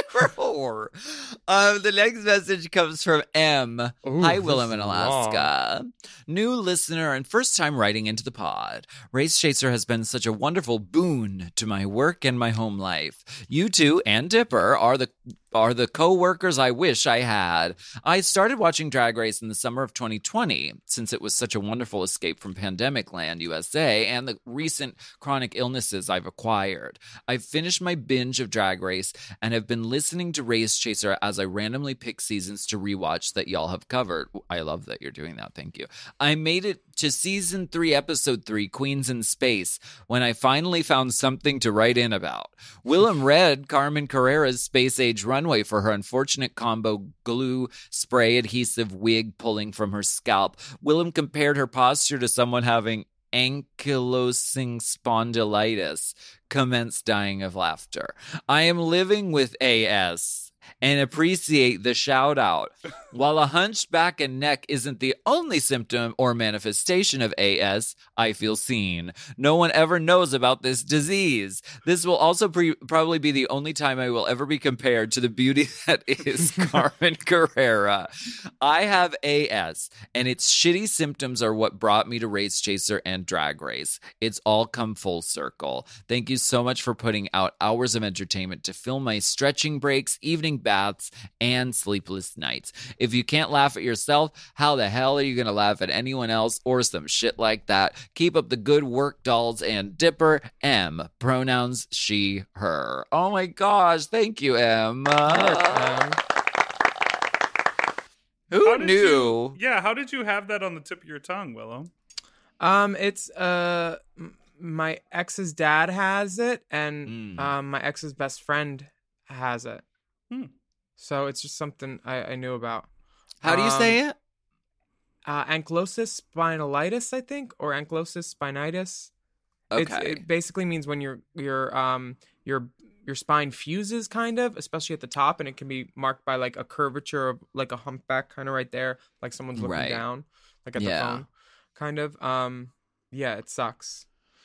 Um, the next message comes from M. Ooh, Hi, this Willem in is Alaska. New listener and first time writing into the pod. Race Chaser has been such a wonderful boon to my work and my home life. You two and Dipper are the are the co-workers I wish I had. I started watching Drag Race in the summer of twenty twenty, since it was such a wonderful escape from pandemic land, U S A, and the recent chronic illnesses I've acquired. I've finished my binge of Drag Race and have been listening to Race Chaser as I randomly pick seasons to rewatch that y'all have covered. I love that you're doing that. Thank you. I made it to season three, episode three, Queens in Space, when I finally found something to write in about. Willem read Carmen Carrera's Space Age Runway for her unfortunate combo glue spray adhesive wig pulling from her scalp. Willem compared her posture to someone having ankylosing spondylitis. Commenced dying of laughter. I am living with A S and appreciate the shout out. While a hunched back and neck isn't the only symptom or manifestation of A S, I feel seen. No one ever knows about this disease. This will also pre- probably be the only time I will ever be compared to the beauty that is Carmen Carrera. I have A S, and its shitty symptoms are what brought me to Race Chaser and Drag Race. It's all come full circle. Thank you so much for putting out hours of entertainment to fill my stretching breaks, evening baths, and sleepless nights. If you can't laugh at yourself, how the hell are you going to laugh at anyone else or some shit like that? Keep up the good work, dolls, and Dipper. M. Pronouns she, her. Oh my gosh. Thank you, M. Uh, who How did knew? You, yeah, how did you have that on the tip of your tongue, Willow? Um, it's uh, m- my ex's dad has it, and Mm. um, my ex's best friend has it. Hmm. So it's just something I, I knew about. How do you Um, say it? Uh, ankylosis spinalitis, I think, or ankylosis spinitis. It's, Okay. it basically means when your your um your your spine fuses, kind of, especially at the top, and it can be marked by like a curvature of like a humpback, kind of right there, like someone's looking Right. down, like at Yeah. the phone, kind of. Um, yeah, it sucks.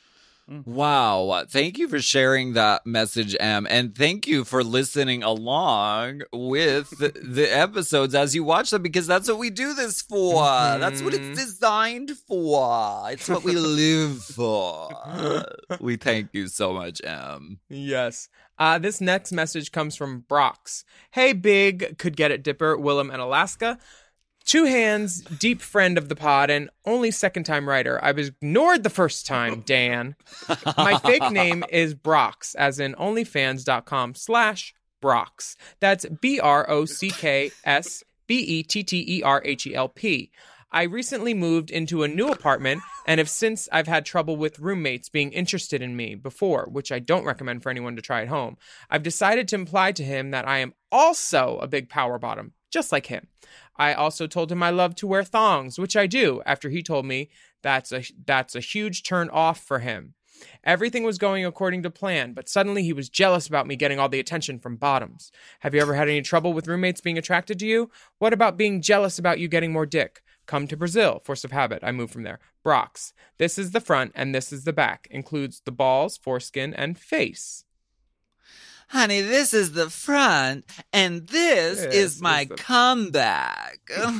Wow. Thank you for sharing that message, Em. And thank you for listening along with the episodes as you watch them, because that's what we do this for. Mhm. That's what it's designed for. It's what we live for. We thank you so much, Em. Yes. Uh, this next message comes from Brox. Hey, big could get it Dipper, Willem, and Alaska. Two hands, deep friend of the pod, and only second time writer. I was ignored the first time, Dan. My fake name is Brox, as in onlyfans.com slash Brox. That's B R O C K S B E T T E R H E L P. I recently moved into a new apartment and have since I've had trouble with roommates being interested in me before, which I don't recommend for anyone to try at home. I've decided to imply to him that I am also a big power bottom, just like him. I also told him I love to wear thongs, which I do, after he told me that's a that's a huge turn off for him. Everything was going according to plan, but suddenly he was jealous about me getting all the attention from bottoms. Have you ever had any trouble with roommates being attracted to you? What about being jealous about you getting more dick? Come to Brazil, force of habit. I moved from there. Brox. This is the front and this is the back. Includes the balls, foreskin, and face. Honey, this is the front, and this This is my is the- comeback.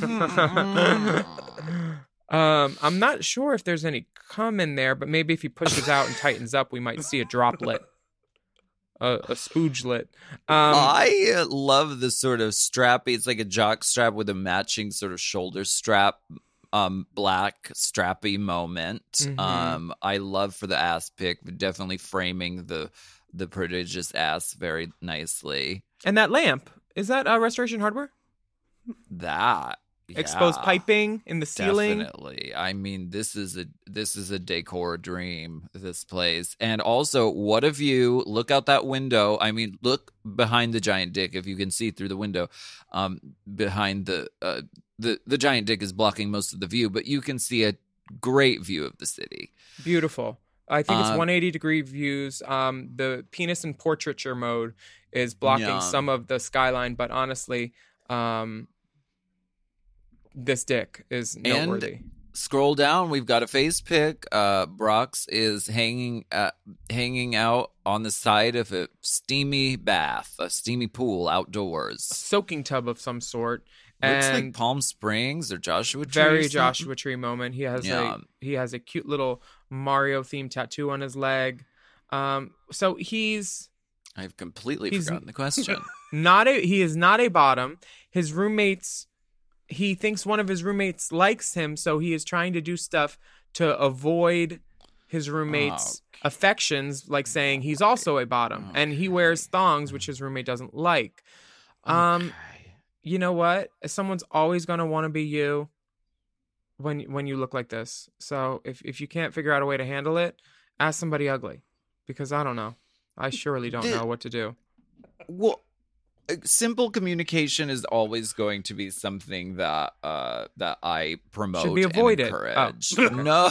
um, I'm not sure if there's any cum in there, but maybe if he pushes out and tightens up, we might see a droplet, a, a spoogelet. Um, I uh, love the sort of strappy. It's like a jock strap with a matching sort of shoulder strap, um, black strappy moment. Mhm. Um, I love for the ass pic, definitely framing the the prodigious ass very nicely. and that lamp, is that uh, Restoration Hardware? That Exposed yeah, piping in the ceiling. Definitely. I mean, this is a this is a decor dream, this place. And also, what if you look out that window? I mean, look behind the giant dick if you can see through the window. Um, behind the uh, the the giant dick is blocking most of the view, but you can see a great view of the city. Beautiful. I think it's Um, one hundred eighty degree views. Um, the penis in portraiture mode is blocking Yum. some of the skyline, but honestly, um, this dick is noteworthy. scroll down. We've got a face pic. Uh, Brox is hanging uh, hanging out on the side of a steamy bath, a steamy pool outdoors. A soaking tub of some sort. Looks And like Palm Springs or Joshua Tree. very or something. Joshua Tree moment. He has Yeah. a he has a cute little Mario themed tattoo on his leg. Um, so he's I've completely He's- forgotten the question. not a he is not a bottom. His roommates, he thinks one of his roommates likes him, so he is trying to do stuff to avoid his roommate's affections, like saying he's also a bottom, and he wears thongs, which his roommate doesn't like. Um, you know what? Someone's always gonna want to be you when when you look like this. So if if you can't figure out a way to handle it, ask somebody ugly, because I don't know. I surely don't The- know what to do. Well, uh, simple communication is always going to be something that uh, that I promote Should be avoided. and Oh, encourage. okay. No,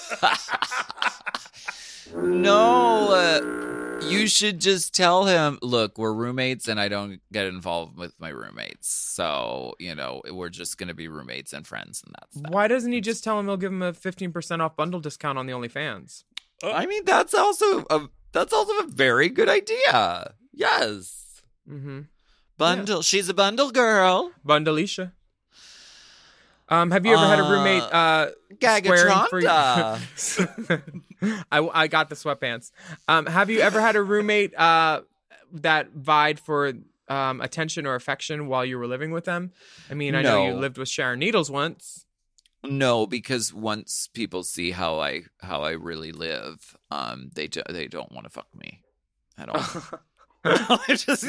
no. Uh, you should just tell him, look, we're roommates, and I don't get involved with my roommates. So you know, we're just going to be roommates and friends, and that's that. Why doesn't he just tell him he'll give him a fifteen percent off bundle discount on the OnlyFans? I mean, that's also a that's also a very good idea. Yes, Mm-hmm. bundle. She's a bundle girl. Bundleisha. Um, have you ever had a roommate uh, swearing for you? Gagatronda. I, I got the sweatpants. Um, have you ever had a roommate uh, that vied for um, attention or affection while you were living with them? I mean, I know you No. lived with Sharon Needles once. No, because once people see how I how I really live, um, they do, they don't want to fuck me at all. I just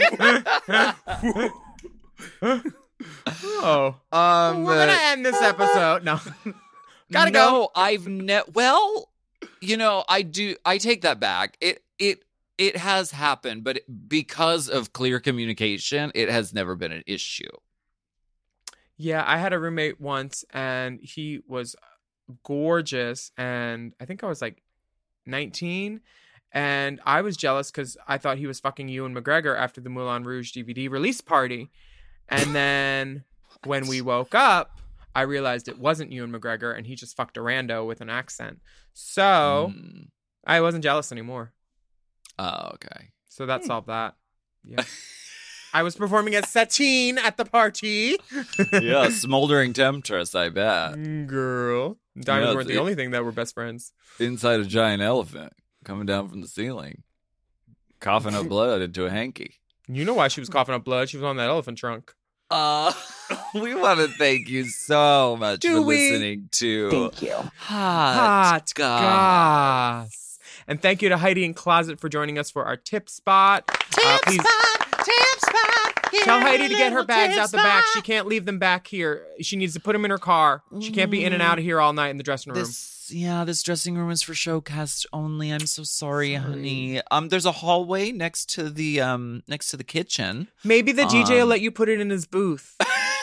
Oh, um, we're gonna uh, end this episode. No, gotta no, go. I've ne- well, you know, I do. I take that back. It it it has happened, but because of clear communication, it has never been an issue. Yeah, I had a roommate once, and he was gorgeous, and I think I was like nineteen, and I was jealous because I thought he was fucking Ewan McGregor after the Moulin Rouge D V D release party, and then when we woke up, I realized it wasn't Ewan McGregor, and he just fucked a rando with an accent. So Mm. I wasn't jealous anymore. Oh, okay. So that solved that. Yeah. I was performing as Satine at the party. Yeah, smoldering temptress, I bet. Girl. Diamonds Yeah, weren't the it- only thing that were best friends. Inside a giant elephant coming down from the ceiling, coughing up blood into a hanky. You know why she was coughing up blood? She was on that elephant trunk. Uh, we want to thank you so much Do for we? listening to Thank you. Hot, Hot Goss. Goss. And thank you to Heidi in Closet for joining us for our tip spot. Tip uh, please spot, tip spot. tell Heidi to get her bags out the back. She can't leave them back here. She needs to put them in her car. She can't be in and out of here all night in the dressing room. This, yeah, this dressing room is for showcast only. I'm so sorry, honey. Um, there's a hallway next to the um next to the kitchen. Maybe the D J will Um, let you put it in his booth.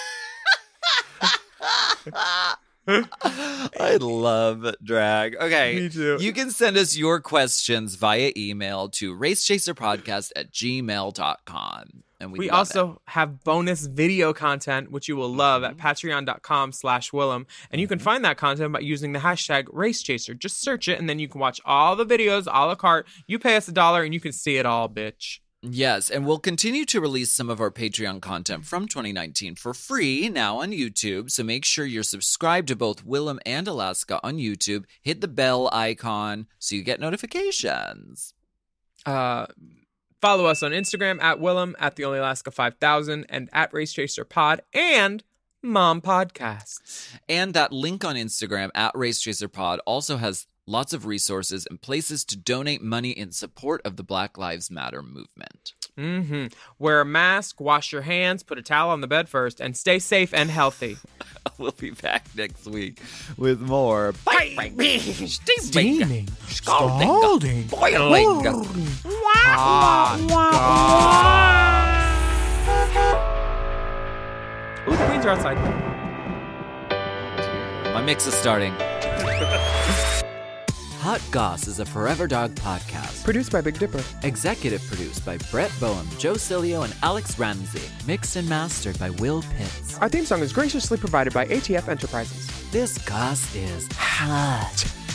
I love drag. Okay. Me too. You can send us your questions via email to racechaserpodcast at gmail dot com. And we, We love also have bonus video content, which you will love Mm-hmm. at patreon.com slash Willem. And you can find that content by using the hashtag RaceChaser. Just search it, and then you can watch all the videos a la carte. You pay us a dollar, and you can see it all, bitch. Yes, and we'll continue to release some of our Patreon content from twenty nineteen for free now on YouTube. So make sure you're subscribed to both Willem and Alaska on YouTube. Hit the bell icon so you get notifications. Uh... Follow us on Instagram at Willem, at The Only Alaska five thousand, and at RaceChaser Pod, and Mom Podcasts. And that link on Instagram at RaceChaserPod also has lots of resources and places to donate money in support of the Black Lives Matter movement. Mm-hmm. Wear a mask, wash your hands, put a towel on the bed first, and stay safe and healthy. We'll be back next week with more Steaming, steaming, scalding, boiling, hot goss. Ooh, the queens are outside. My mix is starting. Hot Goss is a Forever Dog podcast. Produced by Big Dipper. Executive produced by Brett Boehm, Joe Cilio, and Alex Ramsey. Mixed and mastered by Will Pitts. Our theme song is graciously provided by A T F Enterprises. This goss is hot.